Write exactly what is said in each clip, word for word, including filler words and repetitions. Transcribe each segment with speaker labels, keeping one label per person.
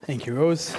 Speaker 1: Thank you, Rose.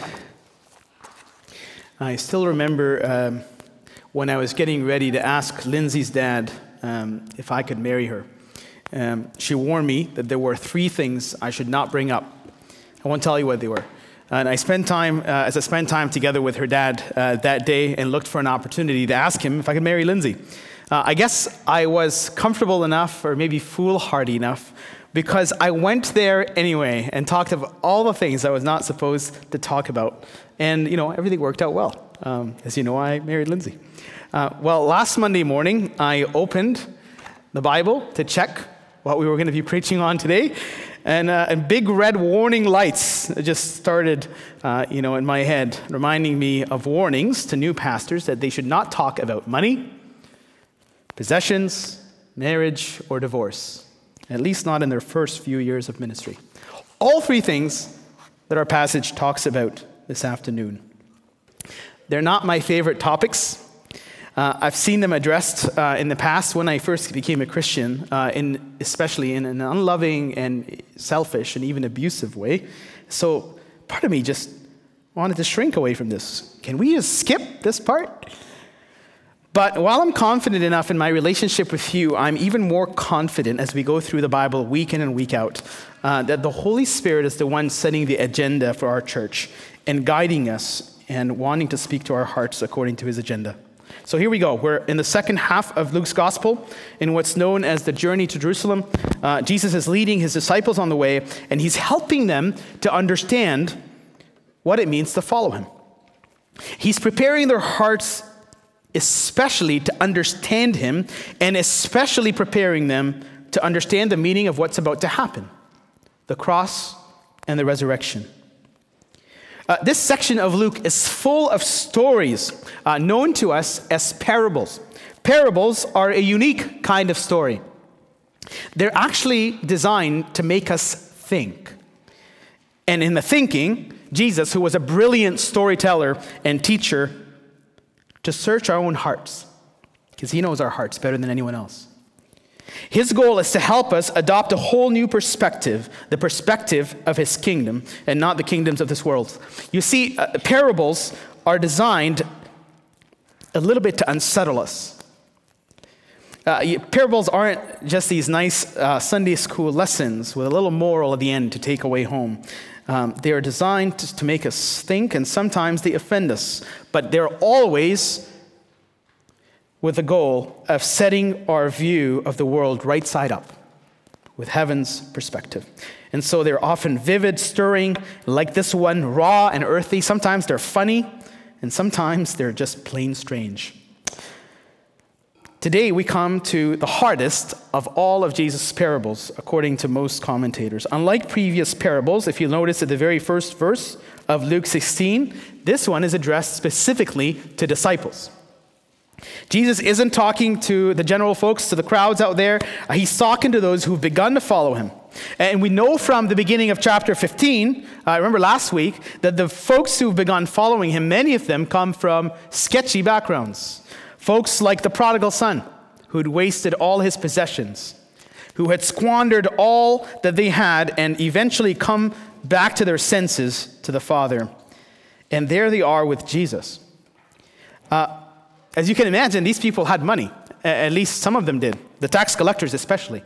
Speaker 1: I still remember um, when I was getting ready to ask Lindsay's dad um, if I could marry her. Um, she warned me that there were three things I should not bring up. I won't tell you what they were. And I spent time, uh, as I spent time together with her dad uh, that day and looked for an opportunity to ask him if I could marry Lindsay. Uh, I guess I was comfortable enough, or maybe foolhardy enough, because I went there anyway and talked about all the things I was not supposed to talk about. And, you know, everything worked out well. Um, as you know, I married Lindsay. Uh, well, last Monday morning, I opened the Bible to check what we were going to be preaching on today. And, uh, and big red warning lights just started, uh, you know, in my head, reminding me of warnings to new pastors that they should not talk about money, possessions, marriage, or divorce. At least not in their first few years of ministry. All three things that our passage talks about this afternoon. They're not my favorite topics. Uh, I've seen them addressed uh, in the past when I first became a Christian, uh, in, especially in an unloving and selfish and even abusive way. So part of me just wanted to shrink away from this. Can we just skip this part? But while I'm confident enough in my relationship with you, I'm even more confident as we go through the Bible week in and week out uh, that the Holy Spirit is the one setting the agenda for our church and guiding us and wanting to speak to our hearts according to his agenda. So here we go. We're in the second half of Luke's gospel in what's known as the journey to Jerusalem. Uh, Jesus is leading his disciples on the way, and he's helping them to understand what it means to follow him. He's preparing their hearts especially to understand him, and especially preparing them to understand the meaning of what's about to happen, the cross and the resurrection. Uh, this section of Luke is full of stories uh, known to us as parables. Parables are a unique kind of story. They're actually designed to make us think. And in the thinking, Jesus, who was a brilliant storyteller and teacher, to search our own hearts, because he knows our hearts better than anyone else. His goal is to help us adopt a whole new perspective, the perspective of his kingdom, and not the kingdoms of this world. You see, uh, parables are designed a little bit to unsettle us. Uh, parables aren't just these nice uh, Sunday school lessons with a little moral at the end to take away home. Um, they are designed to, to make us think, and sometimes they offend us. But they're always with the goal of setting our view of the world right side up, with heaven's perspective. And so they're often vivid, stirring, like this one, raw and earthy. Sometimes they're funny, and sometimes they're just plain strange. Today, we come to the hardest of all of Jesus' parables, according to most commentators. Unlike previous parables, if you notice at the very first verse of Luke sixteen, this one is addressed specifically to disciples. Jesus isn't talking to the general folks, to the crowds out there. He's talking to those who've begun to follow him. And we know from the beginning of chapter fifteen, I uh, remember last week, that the folks who've begun following him, many of them come from sketchy backgrounds. Folks like the prodigal son, who'd wasted all his possessions, who had squandered all that they had and eventually come back to their senses to the Father. And there they are with Jesus. Uh, as you can imagine, these people had money. At least some of them did. The tax collectors especially.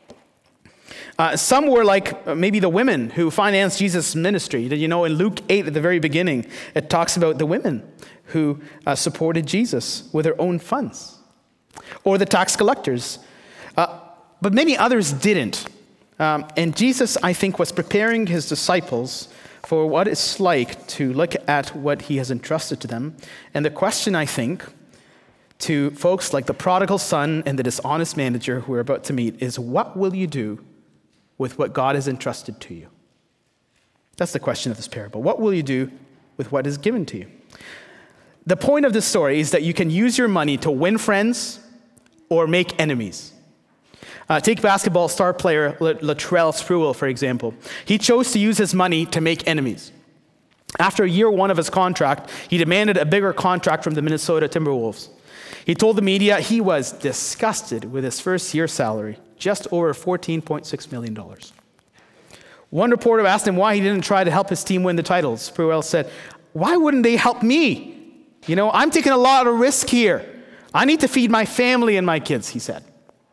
Speaker 1: Uh, some were like maybe the women who financed Jesus' ministry. You know, in Luke eight at the very beginning, it talks about the women who uh, supported Jesus with their own funds. Or the tax collectors. Uh, but many others didn't. Um, and Jesus, I think, was preparing his disciples for what it's like to look at what he has entrusted to them. And the question, I think, to folks like the prodigal son and the dishonest manager who we're about to meet is, what will you do with what God has entrusted to you? That's the question of this parable. What will you do with what is given to you? The point of this story is that you can use your money to win friends or make enemies. Uh, take basketball star player Latrell Sprewell, for example. He chose to use his money to make enemies. After year one of his contract, he demanded a bigger contract from the Minnesota Timberwolves. He told the media he was disgusted with his first year salary, just over fourteen point six million dollars. One reporter asked him why he didn't try to help his team win the titles. Spruill said, "Why wouldn't they help me? You know, I'm taking a lot of risk here. I need to feed my family and my kids," he said.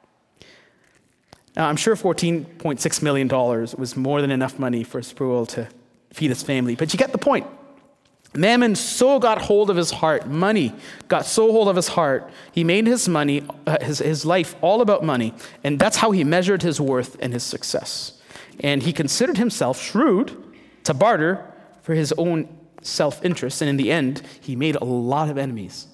Speaker 1: Now, I'm sure fourteen point six million dollars was more than enough money for Spruill to feed his family, but you get the point. Mammon so got hold of his heart, money got so hold of his heart, he made his money, uh, his, his life all about money, and that's how he measured his worth and his success. And he considered himself shrewd to barter for his own self-interest, and in the end, he made a lot of enemies.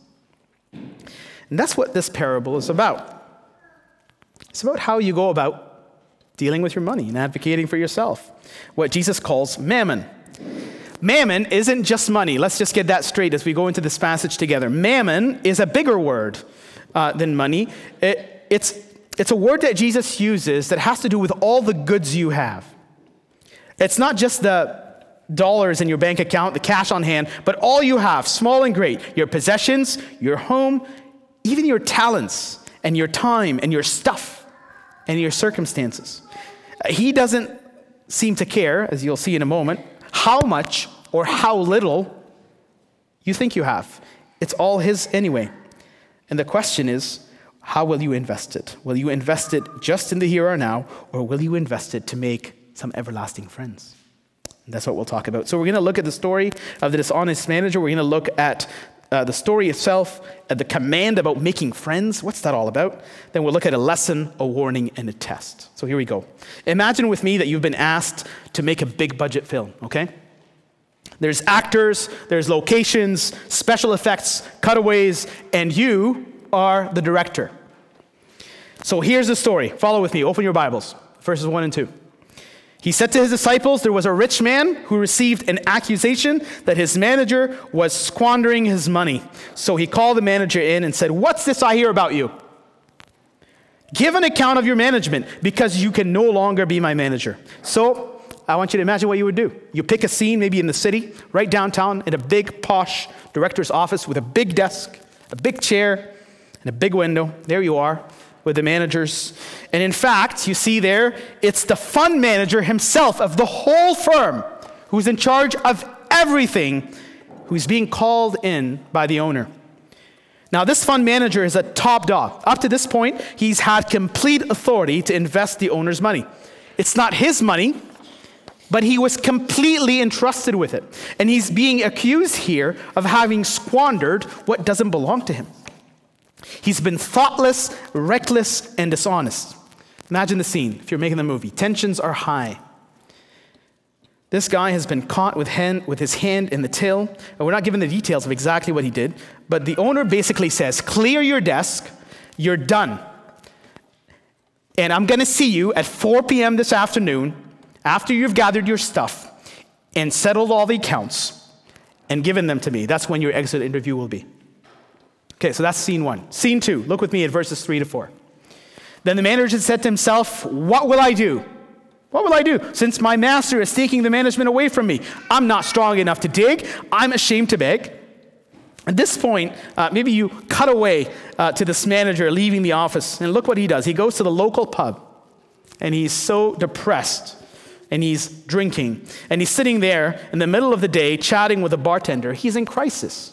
Speaker 1: And that's what this parable is about. It's about how you go about dealing with your money and advocating for yourself, what Jesus calls mammon. Mammon isn't just money. Let's just get that straight as we go into this passage together. Mammon is a bigger word uh, than money. It, it's, it's a word that Jesus uses that has to do with all the goods you have. It's not just the dollars in your bank account, the cash on hand, but all you have, small and great, your possessions, your home, even your talents and your time and your stuff and your circumstances. He doesn't seem to care, as you'll see in a moment, how much or how little you think you have. It's all his anyway. And the question is, how will you invest it? Will you invest it just in the here or now, or will you invest it to make some everlasting friends? And that's what we'll talk about. So we're going to look at the story of the dishonest manager. We're going to look at uh, the story itself, uh, the command about making friends. What's that all about? Then we'll look at a lesson, a warning, and a test. So here we go. Imagine with me that you've been asked to make a big budget film, okay? There's actors, there's locations, special effects, cutaways, and you are the director. So here's the story. Follow with me. Open your Bibles. Verses one and two. He said to his disciples, there was a rich man who received an accusation that his manager was squandering his money. So he called the manager in and said, "What's this I hear about you? Give an account of your management, because you can no longer be my manager." So I want you to imagine what you would do. You pick a scene, maybe in the city, right downtown, in a big, posh director's office with a big desk, a big chair, and a big window. There you are with the managers. And in fact, you see there, it's the fund manager himself of the whole firm who's in charge of everything, who's being called in by the owner. Now, this fund manager is a top dog. Up to this point, he's had complete authority to invest the owner's money. It's not his money, but he was completely entrusted with it. And he's being accused here of having squandered what doesn't belong to him. He's been thoughtless, reckless, and dishonest. Imagine the scene if you're making the movie. Tensions are high. This guy has been caught with, hand, with his hand in the till. And we're not given the details of exactly what he did, but the owner basically says, "Clear your desk, you're done. And I'm going to see you at four p.m. this afternoon after you've gathered your stuff and settled all the accounts and given them to me. That's when your exit interview will be." Okay, so that's scene one. Scene two, look with me at verses three to four. Then the manager said to himself, "What will I do? What will I do? Since my master is taking the management away from me. I'm not strong enough to dig. I'm ashamed to beg." At this point, uh, maybe you cut away uh, to this manager leaving the office, and look what he does. He goes to the local pub, and he's so depressed, and he's drinking, and he's sitting there in the middle of the day chatting with a bartender. He's in crisis.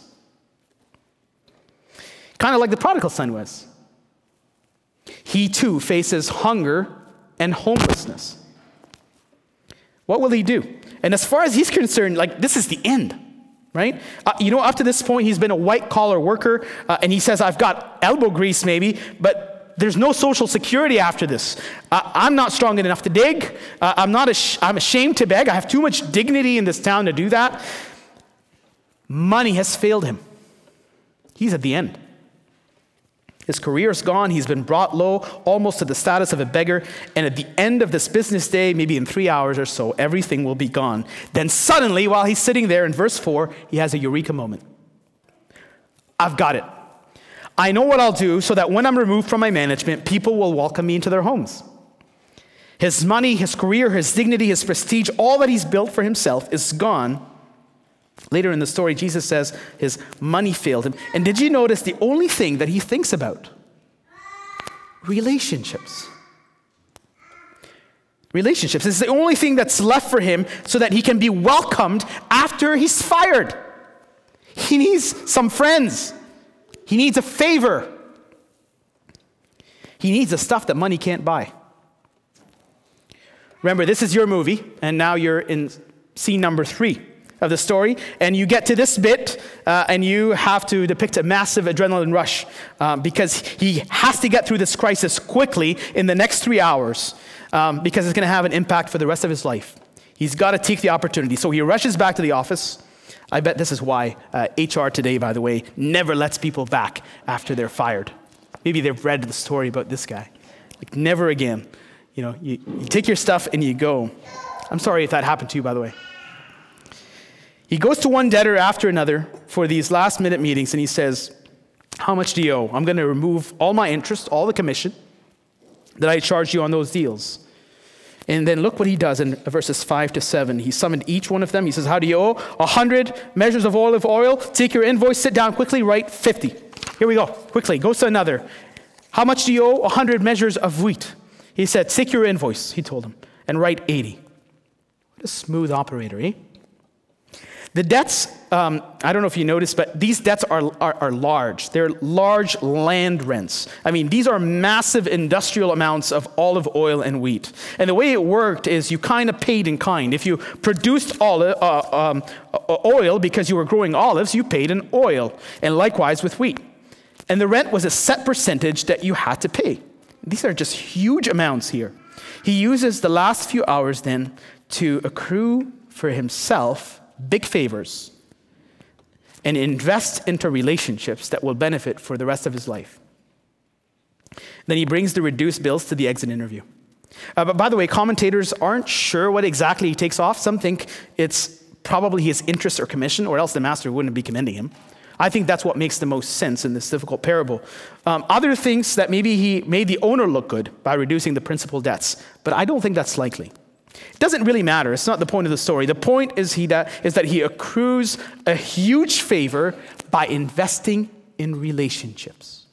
Speaker 1: Kind of like the prodigal son was. He too faces hunger and homelessness. What will he do? And as far as he's concerned, like, this is the end, right? Uh, you know, up to this point, he's been a white-collar worker, uh, and he says, "I've got elbow grease maybe, but there's no social security after this. Uh, I'm not strong enough to dig. Uh, I'm not. Ash- I'm ashamed to beg. I have too much dignity in this town to do that." Money has failed him. He's at the end. His career's gone. He's been brought low, almost to the status of a beggar. And at the end of this business day, maybe in three hours or so, everything will be gone. Then suddenly, while he's sitting there in verse four, he has a eureka moment. "I've got it. I know what I'll do so that when I'm removed from my management, people will welcome me into their homes." His money, his career, his dignity, his prestige, all that he's built for himself is gone. Later in the story, Jesus says his money failed him. And did you notice the only thing that he thinks about? Relationships. relationships. This is the only thing that's left for him so that he can be welcomed after he's fired. He needs some friends. He needs a favor. He needs the stuff that money can't buy. Remember, this is your movie, and now you're in scene number three of the story, and you get to this bit, uh, and you have to depict a massive adrenaline rush um, because he has to get through this crisis quickly in the next three hours um, because it's going to have an impact for the rest of his life. He's got to take the opportunity. So he rushes back to the office. I bet this is why uh, H R today, by the way, never lets people back after they're fired. Maybe they've read the story about this guy. Like, never again. You know, you, you take your stuff and you go. I'm sorry if that happened to you, by the way. He goes to one debtor after another for these last minute meetings, and he says, how much do you owe? I'm going to remove all my interest, all the commission that I charged you on those deals. And then look what he does in verses five to seven. He summoned each one of them. He says, how do you owe? A hundred measures of olive oil. Take your invoice, sit down quickly, write fifty. Here we go, quickly, goes to another. How much do you owe? A hundred measures of wheat. He said, take your invoice, he told him, and write eighty. What a smooth operator, eh? The debts, um, I don't know if you noticed, but these debts are, are, are large. They're large land rents. I mean, these are massive industrial amounts of olive oil and wheat. And the way it worked is you kind of paid in kind. If you produced olive, uh, um, oil because you were growing olives, you paid in oil. And likewise with wheat. And the rent was a set percentage that you had to pay. These are just huge amounts here. He uses the last few hours then to accrue for himself big favors and invest into relationships that will benefit for the rest of his life. Then he brings the reduced bills to the exit interview. Uh, but by the way, commentators aren't sure what exactly he takes off. Some think it's probably his interest or commission, or else the master wouldn't be commending him. I think that's what makes the most sense in this difficult parable. Um, other thinks that maybe he made the owner look good by reducing the principal debts, but I don't think that's likely. It doesn't really matter. It's not the point of the story. The point is, he that, is that he accrues a huge favor by investing in relationships.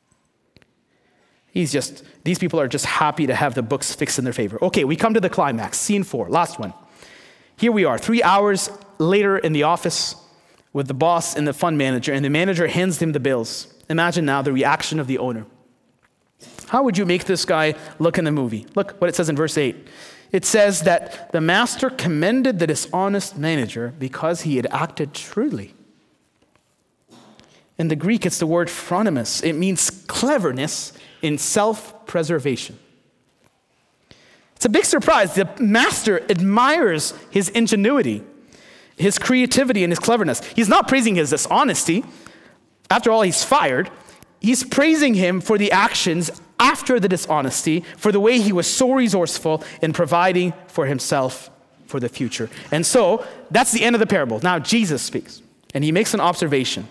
Speaker 1: He's just, these people are just happy to have the books fixed in their favor. Okay, we come to the climax, scene four, last one. Here we are, three hours later in the office with the boss and the fund manager, and the manager hands him the bills. Imagine now the reaction of the owner. How would you make this guy look in the movie? Look what it says in verse eight. It says that the master commended the dishonest manager because he had acted shrewdly. In the Greek, it's the word phronimos. It means cleverness in self-preservation. It's a big surprise. The master admires his ingenuity, his creativity, and his cleverness. He's not praising his dishonesty. After all, he's fired. He's praising him for the actions after the dishonesty, for the way he was so resourceful in providing for himself for the future. And so, that's the end of the parable. Now, Jesus speaks, and he makes an observation.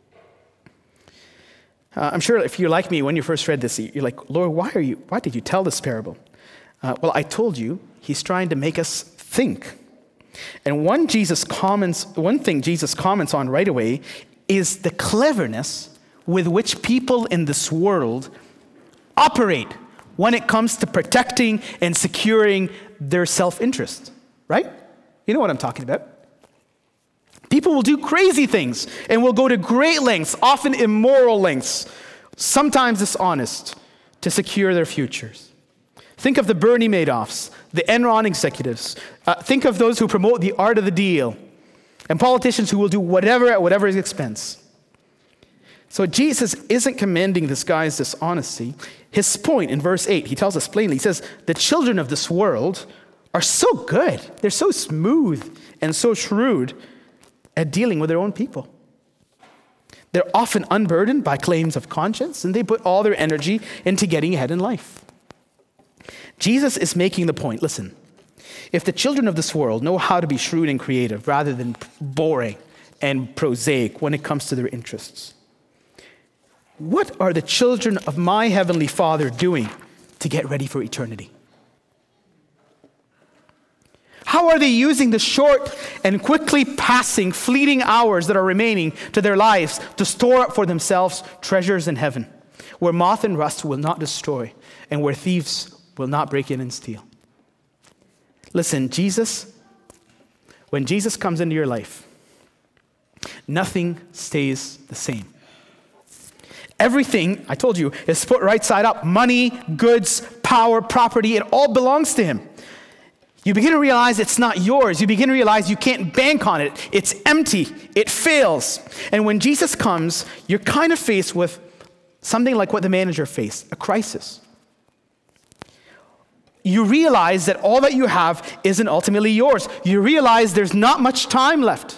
Speaker 1: Uh, I'm sure if you're like me, when you first read this, you're like, Lord, why are you? Why did you tell this parable? Uh, well, I told you, he's trying to make us think. And one Jesus comments, one thing Jesus comments on right away is the cleverness with which people in this world operate when it comes to protecting and securing their self-interest, right? You know what I'm talking about. People will do crazy things and will go to great lengths, often immoral lengths, sometimes dishonest, to secure their futures. Think of the Bernie Madoffs, the Enron executives. Uh, think of those who promote the art of the deal, and politicians who will do whatever at whatever expense. So Jesus isn't commending this guy's dishonesty. His point in verse eight, he tells us plainly, he says, the children of this world are so good. They're so smooth and so shrewd at dealing with their own people. They're often unburdened by claims of conscience, and they put all their energy into getting ahead in life. Jesus is making the point, listen, if the children of this world know how to be shrewd and creative rather than boring and prosaic when it comes to their interests, what are the children of my heavenly Father doing to get ready for eternity? How are they using the short and quickly passing, fleeting hours that are remaining to their lives to store up for themselves treasures in heaven, where moth and rust will not destroy and where thieves will not break in and steal? Listen, Jesus, when Jesus comes into your life, nothing stays the same. Everything, I told you, is put right side up. Money, goods, power, property, it all belongs to him. You begin to realize it's not yours. You begin to realize you can't bank on it. It's empty. It fails. And when Jesus comes, you're kind of faced with something like what the manager faced, a crisis. You realize that all that you have isn't ultimately yours. You realize there's not much time left.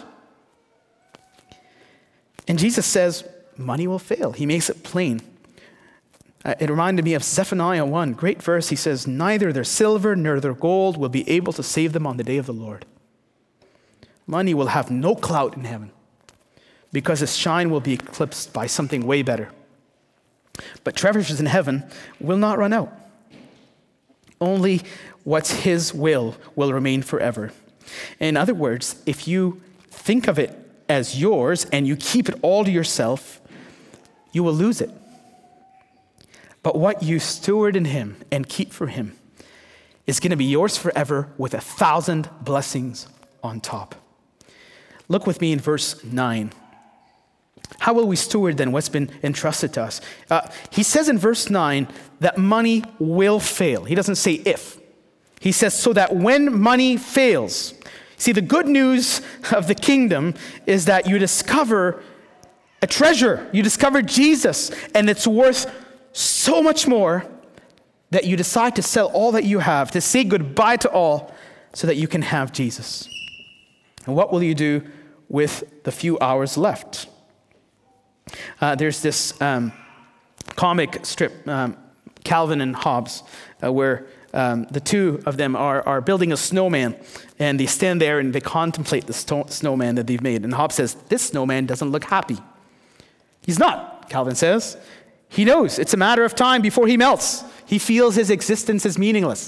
Speaker 1: And Jesus says, money will fail. He makes it plain. Uh, it reminded me of Zephaniah one, great verse. He says, neither their silver nor their gold will be able to save them on the day of the Lord. Money will have no clout in heaven because its shine will be eclipsed by something way better. But treasures in heaven will not run out. Only what's his will will remain forever. In other words, if you think of it as yours and you keep it all to yourself, you will lose it. But what you steward in him and keep for him is going to be yours forever with a thousand blessings on top. Look with me in verse nine. How will we steward then what's been entrusted to us? Uh, he says in verse nine that money will fail. He doesn't say if. He says so that when money fails. See, the good news of the kingdom is that you discover a treasure. You discover Jesus, and it's worth so much more that you decide to sell all that you have, to say goodbye to all so that you can have Jesus. And what will you do with the few hours left? Uh, there's this um, comic strip, um, Calvin and Hobbes, uh, where um, the two of them are, are building a snowman, and they stand there and they contemplate the sto- snowman that they've made. And Hobbes says, this snowman doesn't look happy. He's not, Calvin says. He knows it's a matter of time before he melts. He feels his existence is meaningless.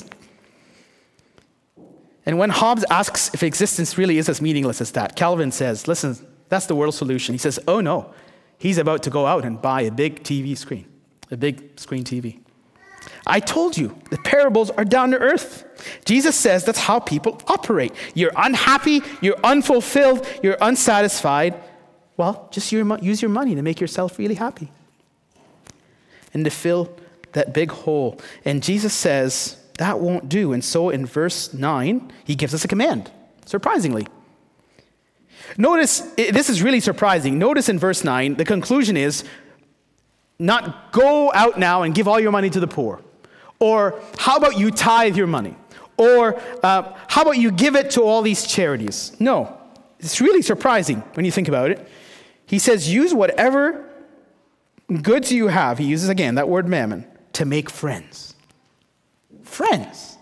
Speaker 1: And when Hobbes asks if existence really is as meaningless as that, Calvin says, listen, that's the world solution. He says, oh no, he's about to go out and buy a big T V screen, a big screen T V. I told you, the parables are down to earth. Jesus says that's how people operate. You're unhappy, you're unfulfilled, you're unsatisfied. Well, just use your money to make yourself really happy and to fill that big hole. And Jesus says that won't do. And so in verse nine, he gives us a command, surprisingly. Notice, this is really surprising. Notice in verse nine, the conclusion is not go out now and give all your money to the poor. Or how about you tithe your money? Or uh, how about you give it to all these charities? No, it's really surprising when you think about it. He says use whatever goods you have, he uses again that word mammon, to make friends. Friends.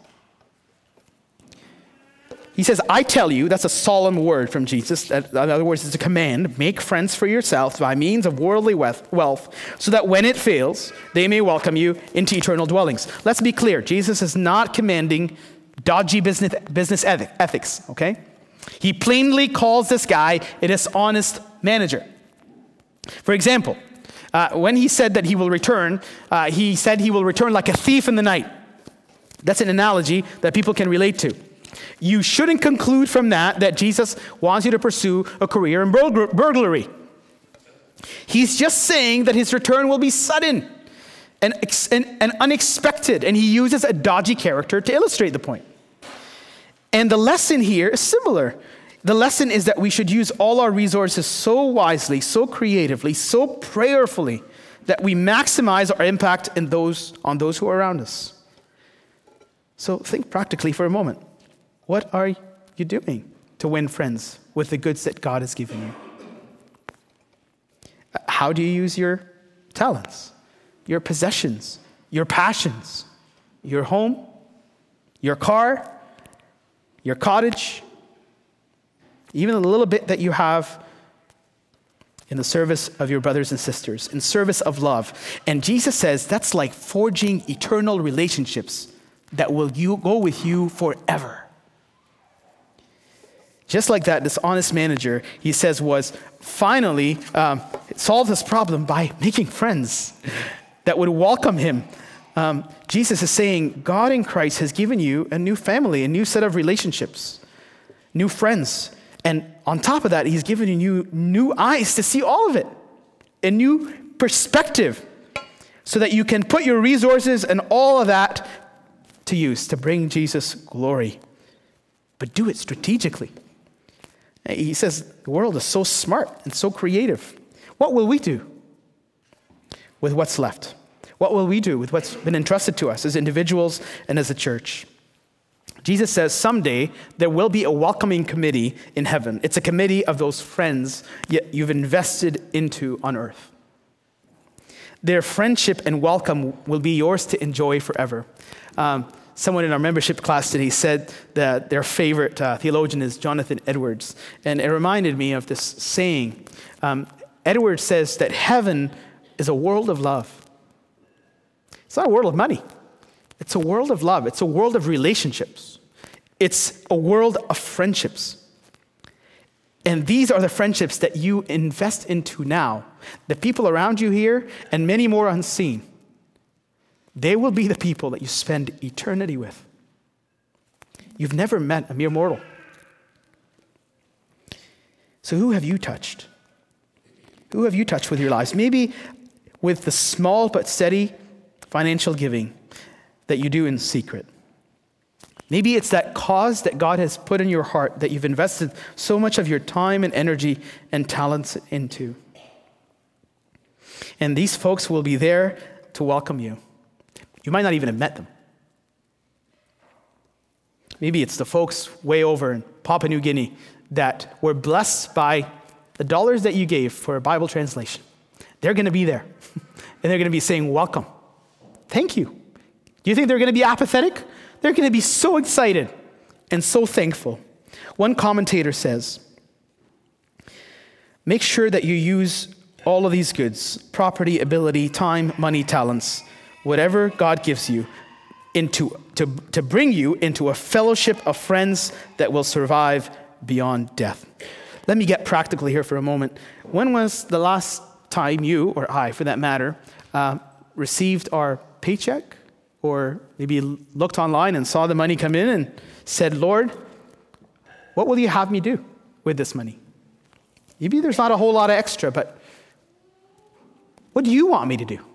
Speaker 1: He says, I tell you, that's a solemn word from Jesus. In other words, it's a command. Make friends for yourself by means of worldly wealth, so that when it fails, they may welcome you into eternal dwellings. Let's be clear. Jesus is not commanding dodgy business, business ethics, okay? He plainly calls this guy a dishonest manager. For example, uh, when he said that he will return, uh, he said he will return like a thief in the night. That's an analogy that people can relate to. You shouldn't conclude from that that Jesus wants you to pursue a career in burgl- burglary. He's just saying that his return will be sudden and, ex- and, and unexpected, and he uses a dodgy character to illustrate the point. And the lesson here is similar. The lesson is that we should use all our resources so wisely, so creatively, so prayerfully that we maximize our impact in those, on those who are around us. So think practically for a moment. What are you doing to win friends with the goods that God has given you? How do you use your talents, your possessions, your passions, your home, your car, your cottage, even a little bit that you have in the service of your brothers and sisters, in service of love? And Jesus says that's like forging eternal relationships that will you, go with you forever. Just like that, this honest manager, he says, was finally um, solved his problem by making friends that would welcome him Um, Jesus is saying God in Christ has given you a new family, a new set of relationships, new friends. And on top of that, he's given you new eyes to see all of it, a new perspective, so that you can put your resources and all of that to use to bring Jesus glory. But do it strategically. He says the world is so smart and so creative. What will we do with what's left? What will we do with what's been entrusted to us as individuals and as a church? Jesus says someday there will be a welcoming committee in heaven. It's a committee of those friends you've invested into on earth. Their friendship and welcome will be yours to enjoy forever. Um, someone in our membership class today said that their favorite uh, theologian is Jonathan Edwards. And it reminded me of this saying. Um, Edwards says that heaven is a world of love. It's not a world of money. It's a world of love. It's a world of relationships. It's a world of friendships. And these are the friendships that you invest into now. The people around you here and many more unseen. They will be the people that you spend eternity with. You've never met a mere mortal. So who have you touched? Who have you touched with your lives? Maybe with the small but steady financial giving that you do in secret. Maybe it's that cause that God has put in your heart that you've invested so much of your time and energy and talents into. And these folks will be there to welcome you. You might not even have met them. Maybe it's the folks way over in Papua New Guinea that were blessed by the dollars that you gave for a Bible translation. They're going to be there. And they're going to be saying, welcome. Thank you. Do you think they're going to be apathetic? They're going to be so excited and so thankful. One commentator says, make sure that you use all of these goods, property, ability, time, money, talents, whatever God gives you, into to, to bring you into a fellowship of friends that will survive beyond death. Let me get practical here for a moment. When was the last time you, or I for that matter, uh, received our paycheck? Or maybe looked online and saw the money come in and said, Lord, what will you have me do with this money? Maybe there's not a whole lot of extra, but what do you want me to do?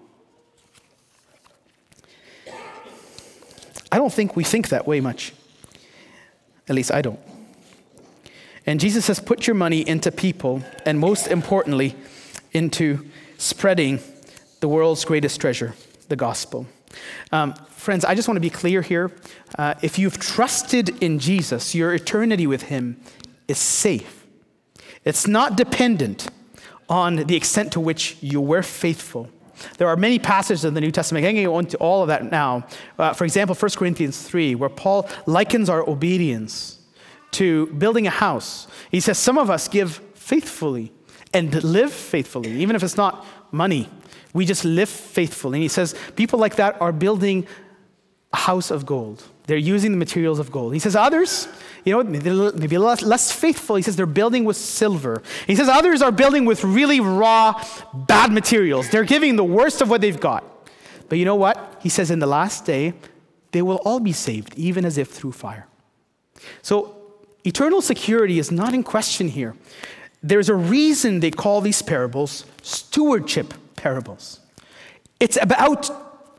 Speaker 1: I don't think we think that way much. At least I don't. And Jesus says, put your money into people, and most importantly, into spreading the world's greatest treasure, the gospel. Um, friends, I just want to be clear here. Uh, if you've trusted in Jesus, your eternity with him is safe. It's not dependent on the extent to which you were faithful. There are many passages in the New Testament. I can't go into all of that now. Uh, for example, First Corinthians three, where Paul likens our obedience to building a house. He says some of us give faithfully and live faithfully, even if it's not money. We just live faithfully. And he says people like that are building a house of gold. They're using the materials of gold. He says others, you know, maybe less, less faithful. He says they're building with silver. He says others are building with really raw, bad materials. They're giving the worst of what they've got. But you know what? He says in the last day, they will all be saved, even as if through fire. So eternal security is not in question here. There's a reason they call these parables stewardship parables. It's about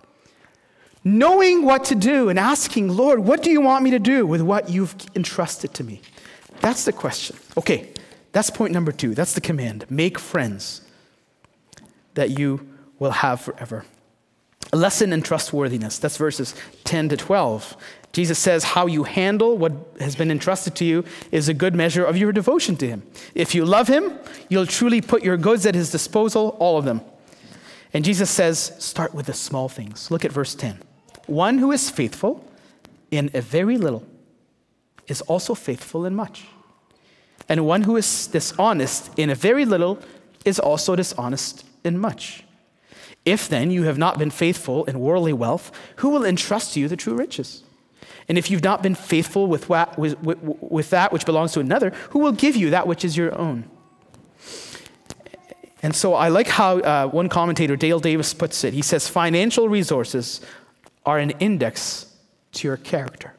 Speaker 1: knowing what to do and asking, Lord, what do you want me to do with what you've entrusted to me? That's the question. Okay, that's point number two. That's the command. Make friends that you will have forever. A lesson in trustworthiness. That's verses ten to twelve. Jesus says how you handle what has been entrusted to you is a good measure of your devotion to him. If you love him, you'll truly put your goods at his disposal, all of them. And Jesus says, start with the small things. Look at verse ten. One who is faithful in a very little is also faithful in much. And one who is dishonest in a very little is also dishonest in much. If then you have not been faithful in worldly wealth, who will entrust you the true riches? And if you've not been faithful with, what, with, with, with that which belongs to another, who will give you that which is your own? And so I like how uh, one commentator, Dale Davis, puts it. He says, financial resources are an index to your character.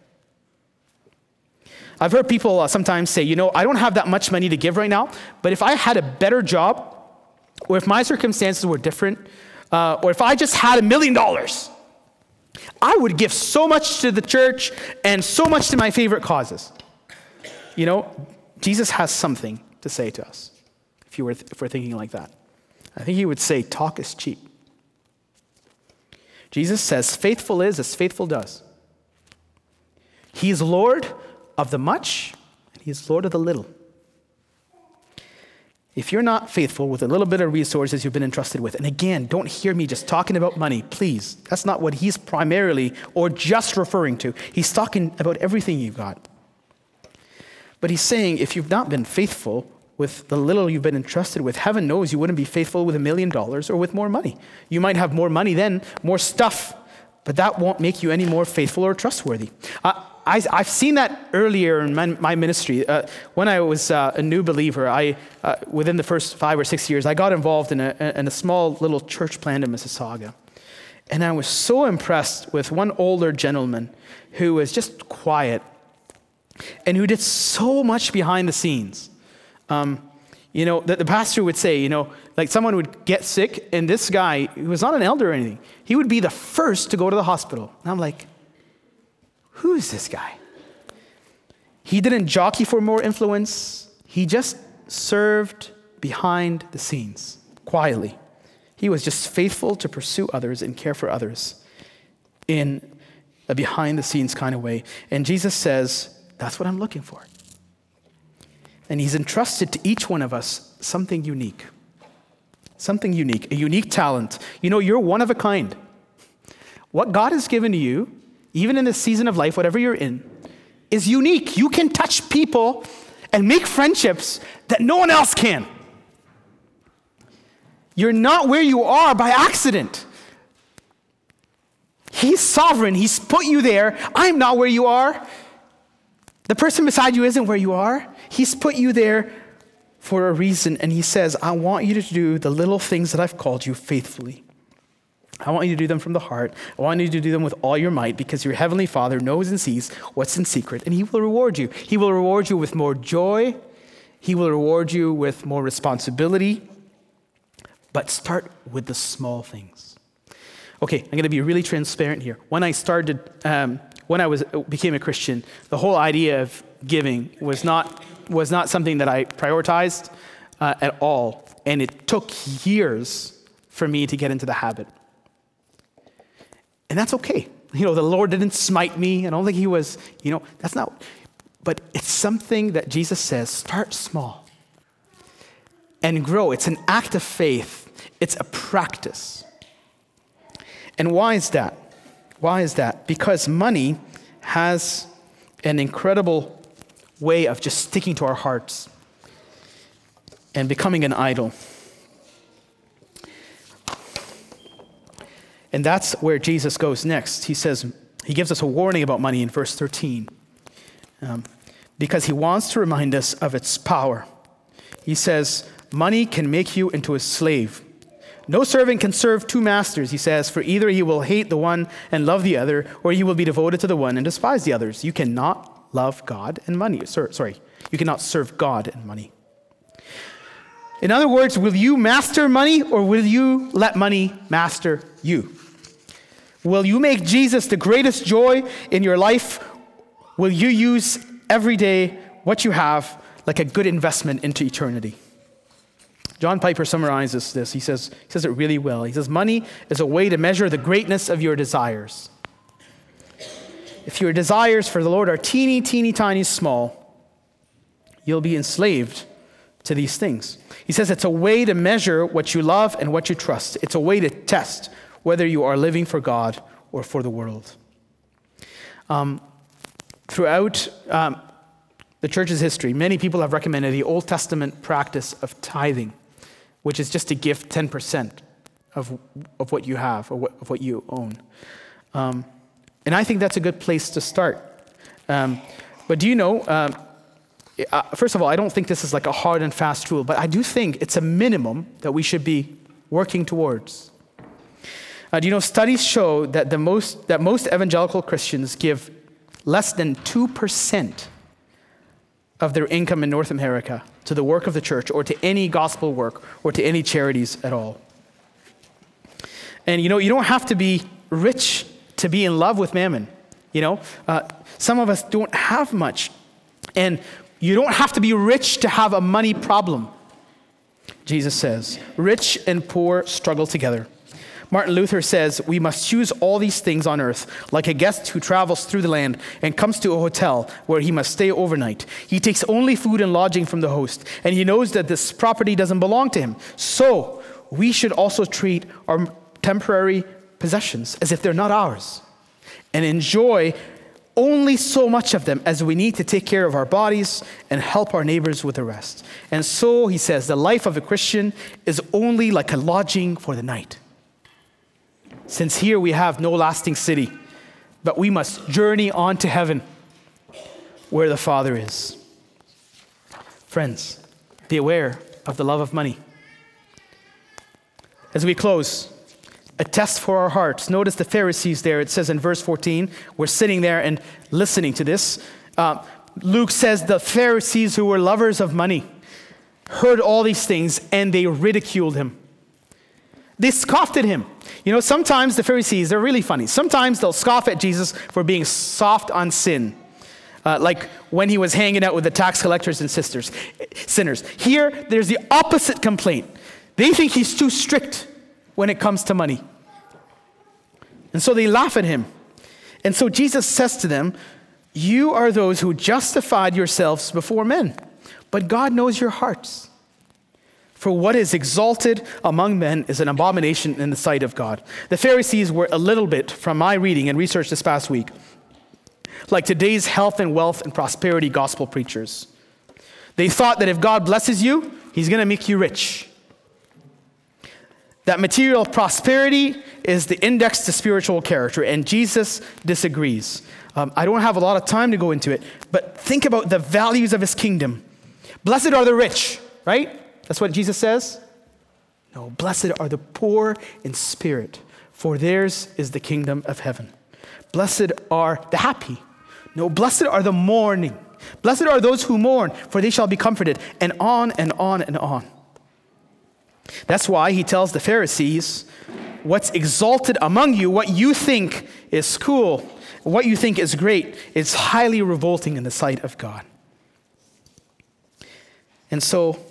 Speaker 1: I've heard people uh, sometimes say, you know, I don't have that much money to give right now, but if I had a better job, or if my circumstances were different, uh, or if I just had a million dollars, I would give so much to the church and so much to my favorite causes. You know, Jesus has something to say to us, if, you were th- if we're thinking like that. I think he would say, talk is cheap. Jesus says, faithful is as faithful does. He is Lord of the much, and he is Lord of the little. If you're not faithful with a little bit of resources you've been entrusted with, and again, don't hear me just talking about money, please. That's not what he's primarily or just referring to. He's talking about everything you've got. But he's saying if you've not been faithful with the little you've been entrusted with, heaven knows you wouldn't be faithful with a million dollars or with more money. You might have more money then, more stuff, but that won't make you any more faithful or trustworthy. Uh, I, I've seen that earlier in my, my ministry. Uh, when I was uh, a new believer, I uh, within the first five or six years, I got involved in a, in a small little church plant in Mississauga. And I was so impressed with one older gentleman who was just quiet and who did so much behind the scenes. Um, you know, the, the pastor would say, you know, like someone would get sick, and this guy, who was not an elder or anything, he would be the first to go to the hospital. And I'm like, who is this guy? He didn't jockey for more influence. He just served behind the scenes, quietly. He was just faithful to pursue others and care for others in a behind-the-scenes kind of way. And Jesus says, that's what I'm looking for. And he's entrusted to each one of us something unique. Something unique, a unique talent. You know, you're one of a kind. What God has given to you, even in this season of life, whatever you're in, is unique. You can touch people and make friendships that no one else can. You're not where you are by accident. He's sovereign. He's put you there. I'm not where you are. The person beside you isn't where you are. He's put you there for a reason, and he says, I want you to do the little things that I've called you faithfully. I want you to do them from the heart. I want you to do them with all your might, because your heavenly Father knows and sees what's in secret, and he will reward you. He will reward you with more joy. He will reward you with more responsibility. But start with the small things. Okay, I'm going to be really transparent here. When I started, um, when I was became a Christian, the whole idea of giving was not was not something that I prioritized uh, at all, and it took years for me to get into the habit. And that's okay. You know, the Lord didn't smite me. I don't think he was, you know, that's not, but it's something that Jesus says, start small and grow. It's an act of faith. It's a practice. And why is that? Why is that? Because money has an incredible way of just sticking to our hearts and becoming an idol. And that's where Jesus goes next. He says, he gives us a warning about money in verse thirteen, um, because he wants to remind us of its power. He says, money can make you into a slave. No servant can serve two masters, he says, for either he will hate the one and love the other, or he will be devoted to the one and despise the others. You cannot love God and money. Sorry, you cannot serve God and money. In other words, will you master money, or will you let money master you? Will you make Jesus the greatest joy in your life? Will you use every day what you have like a good investment into eternity? John Piper summarizes this. He says, he says it really well. He says, money is a way to measure the greatness of your desires. If your desires for the Lord are teeny, teeny, tiny, small, you'll be enslaved to these things. He says it's a way to measure what you love and what you trust. It's a way to test whether you are living for God or for the world. Um, throughout um, the church's history, many people have recommended the Old Testament practice of tithing, which is just to give ten percent of, of what you have or what, of what you own. Um, and I think that's a good place to start. Um, but do you know, um, uh, first of all, I don't think this is like a hard and fast rule, but I do think it's a minimum that we should be working towards. Uh, do you know studies show that the most that most evangelical Christians give less than two percent of their income in North America to the work of the church or to any gospel work or to any charities at all? And you know, you don't have to be rich to be in love with mammon. You know, uh, some of us don't have much. And you don't have to be rich to have a money problem. Jesus says, rich and poor struggle together. Martin Luther says, we must choose all these things on earth, like a guest who travels through the land and comes to a hotel where he must stay overnight. He takes only food and lodging from the host, and he knows that this property doesn't belong to him. So we should also treat our temporary possessions as if they're not ours, and enjoy only so much of them as we need to take care of our bodies and help our neighbors with the rest. And so, he says, the life of a Christian is only like a lodging for the night. Since here we have no lasting city, but we must journey on to heaven where the Father is. Friends, be aware of the love of money. As we close, a test for our hearts. Notice the Pharisees there. It says in verse fourteen, we're sitting there and listening to this. Uh, Luke says the Pharisees, who were lovers of money, heard all these things and they ridiculed him. They scoffed at him. You know, sometimes the Pharisees, they're really funny. Sometimes they'll scoff at Jesus for being soft on sin. Uh, like when he was hanging out with the tax collectors and sisters, sinners. Here, there's the opposite complaint. They think he's too strict when it comes to money. And so they laugh at him. And so Jesus says to them, you are those who justified yourselves before men, but God knows your hearts. For what is exalted among men is an abomination in the sight of God. The Pharisees were a little bit, from my reading and research this past week, like today's health and wealth and prosperity gospel preachers. They thought that if God blesses you, he's going to make you rich. That material prosperity is the index to spiritual character, and Jesus disagrees. Um, I don't have a lot of time to go into it, but think about the values of his kingdom. Blessed are the rich, right? That's what Jesus says. No, blessed are the poor in spirit, for theirs is the kingdom of heaven. Blessed are the happy. No, blessed are the mourning. Blessed are those who mourn, for they shall be comforted. And on and on and on. That's why he tells the Pharisees, what's exalted among you, what you think is cool, what you think is great, is highly revolting in the sight of God. And so,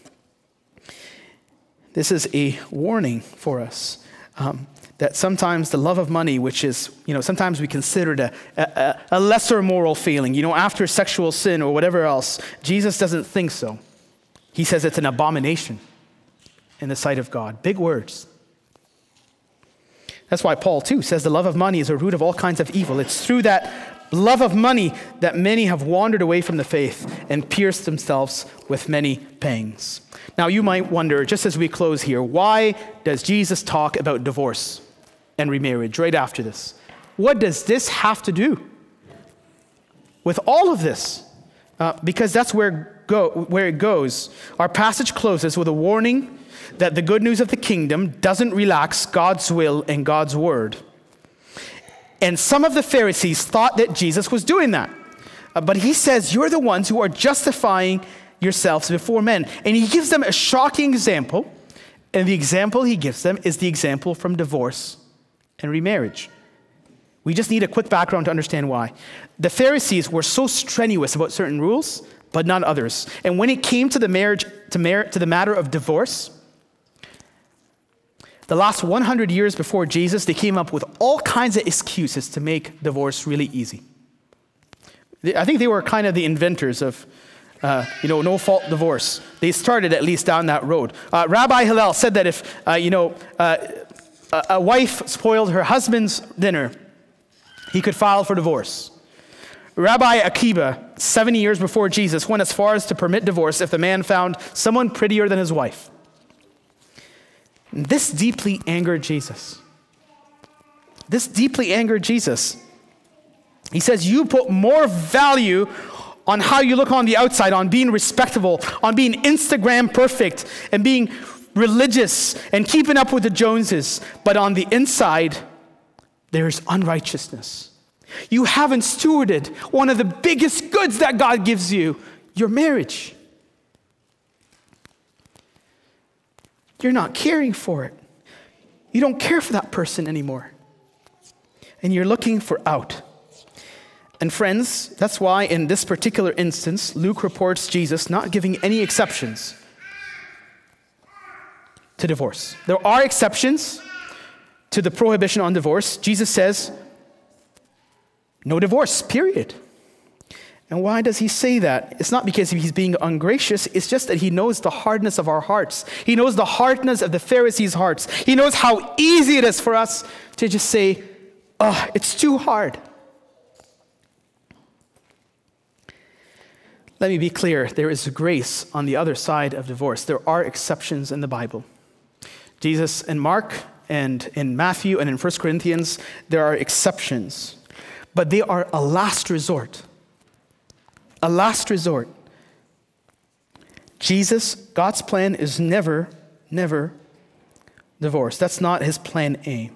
Speaker 1: this is a warning for us um, that sometimes the love of money, which is, you know, sometimes we consider it a, a, a lesser moral failing, you know, after sexual sin or whatever else. Jesus doesn't think so. He says it's an abomination in the sight of God. Big words. That's why Paul, too, says the love of money is a root of all kinds of evil. It's through that love of money that many have wandered away from the faith and pierced themselves with many pangs. Now, you might wonder, just as we close here, why does Jesus talk about divorce and remarriage right after this? What does this have to do with all of this? Uh, because that's where, go, where it goes. Our passage closes with a warning that the good news of the kingdom doesn't relax God's will and God's word. And some of the Pharisees thought that Jesus was doing that. Uh, but he says, you're the ones who are justifying yourselves before men. And he gives them a shocking example. And the example he gives them is the example from divorce and remarriage. We just need a quick background to understand why. The Pharisees were so strenuous about certain rules, but not others. And when it came to the marriage, to, mar- to the matter of divorce, the last one hundred years before Jesus, they came up with all kinds of excuses to make divorce really easy. I think they were kind of the inventors of, uh, you know, no-fault divorce. They started at least down that road. Uh, Rabbi Hillel said that if, uh, you know, uh, a, a wife spoiled her husband's dinner, he could file for divorce. Rabbi Akiba, seventy years before Jesus, went as far as to permit divorce if the man found someone prettier than his wife. This deeply angered Jesus. This deeply angered Jesus. He says, you put more value on how you look on the outside, on being respectable, on being Instagram perfect, and being religious and keeping up with the Joneses, but on the inside, there's unrighteousness. You haven't stewarded one of the biggest goods that God gives you, your marriage. You're not caring for it. You don't care for that person anymore. And you're looking for out. And friends, that's why in this particular instance, Luke reports Jesus not giving any exceptions to divorce. There are exceptions to the prohibition on divorce. Jesus says, no divorce, period. And why does he say that? It's not because he's being ungracious. It's just that he knows the hardness of our hearts. He knows the hardness of the Pharisees' hearts. He knows how easy it is for us to just say, oh, it's too hard. Let me be clear. There is grace on the other side of divorce. There are exceptions in the Bible. Jesus in Mark and in Matthew and in First Corinthians, there are exceptions. But they are a last resort. A last resort. Jesus, God's plan is never, never divorce. That's not his plan A.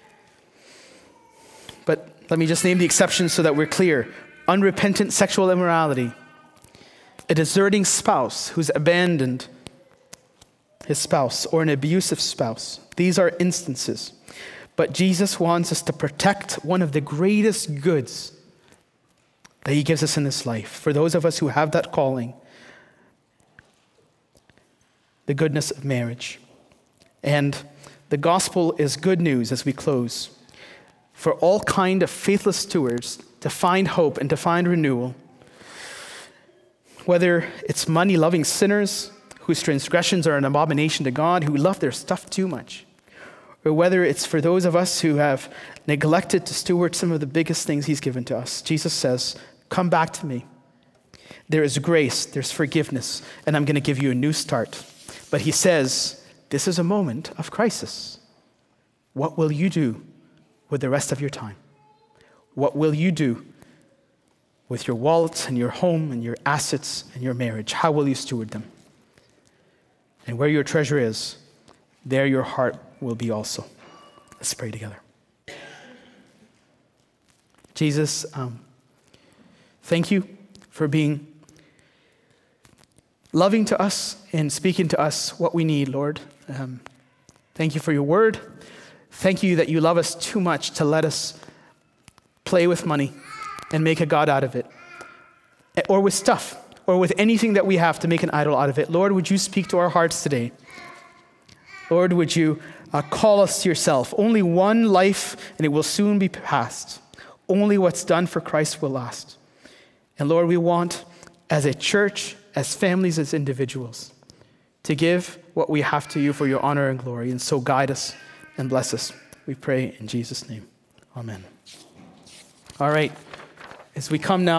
Speaker 1: But let me just name the exceptions so that we're clear. Unrepentant sexual immorality. A deserting spouse who's abandoned his spouse, or an abusive spouse. These are instances. But Jesus wants us to protect one of the greatest goods that he gives us in this life. For those of us who have that calling, the goodness of marriage. And the gospel is good news as we close. For all kind of faithless stewards to find hope and to find renewal. Whether it's money-loving sinners whose transgressions are an abomination to God, who love their stuff too much, or whether it's for those of us who have neglected to steward some of the biggest things he's given to us. Jesus says, come back to me. There is grace, there's forgiveness, and I'm going to give you a new start. But he says, this is a moment of crisis. What will you do with the rest of your time? What will you do with your wallet and your home and your assets and your marriage? How will you steward them? And where your treasure is, there your heart will be also. Let's pray together. Jesus, um, thank you for being loving to us and speaking to us what we need, Lord. Um, thank you for your word. Thank you that you love us too much to let us play with money and make a god out of it, or with stuff, or with anything that we have to make an idol out of it. Lord, would you speak to our hearts today? Lord, would you uh, call us to yourself? Only one life, and it will soon be past. Only what's done for Christ will last. And Lord, we want, as a church, as families, as individuals, to give what we have to you for your honor and glory. And so guide us and bless us. We pray in Jesus' name. Amen. All right. As we come now,